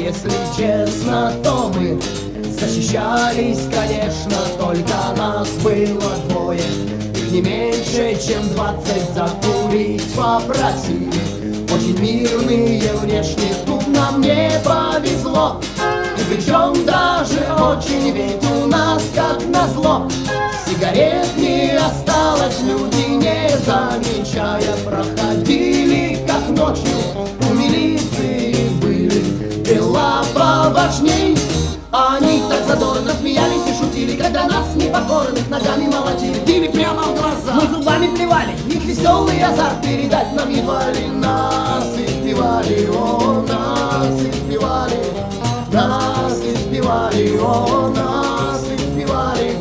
если честно, то мы защищались, конечно, только нас было двое. Их не меньше, чем 20 закурить попросили. Очень мирные внешне, тут нам не повезло. И причем даже очень, ведь у нас, как назло, сигарет не осталось, люди, не замечая, проходили, как ночью. У милиции были дела поважней. Они так задорно смеялись и шутили, когда нас непокорных ногами молотили, били прямо в глаза. Мы зубами плевали, их веселый азарт передать нам едва ли. Нас избивали, о, нас избивали, нас избивали, о, нас избивали.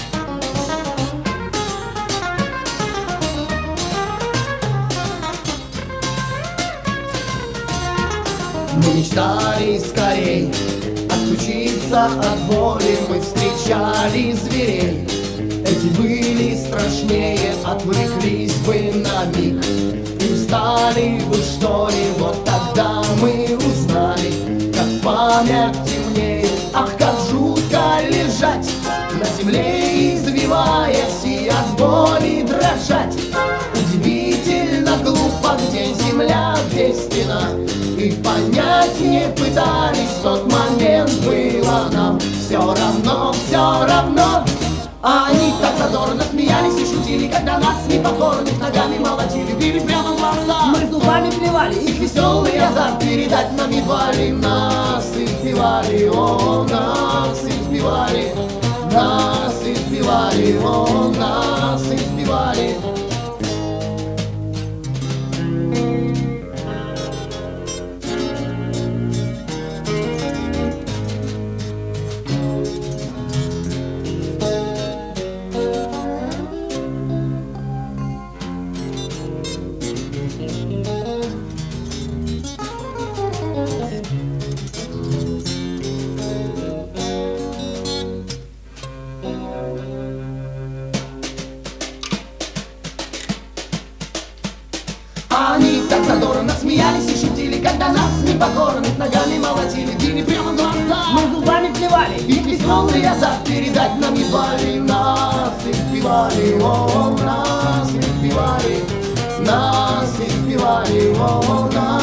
Мы мечтали скорей отключиться от боли, мы встречали зверей. Эти были страшнее, отвлеклись бы на миг и устали бы, что ли. Вот тогда мы узнали, как память темнеет. Ах, как жутко лежать на земле, извиваясь и от боли дрожать. Удивительно глупо, где земля, где стена. И понять не пытались, в тот момент было нам все равно, все равно. Они так задорно смеялись и шутили, когда нас непокорных ногами молотили, били прямо в глаза. Мы зубами плевали, их веселый азарт передать нам едва ли. Нас избивали, о, нас избивали, нас избивали, о, нас избивали. Они так задорно смеялись и шутили, когда нас непокорных ногами молотили, били прямо в глаза. Мы зубами плевали, их веселый азарт передать нам едва ли. Нас избивали, о, нас избивали, нас избивали, о, нас.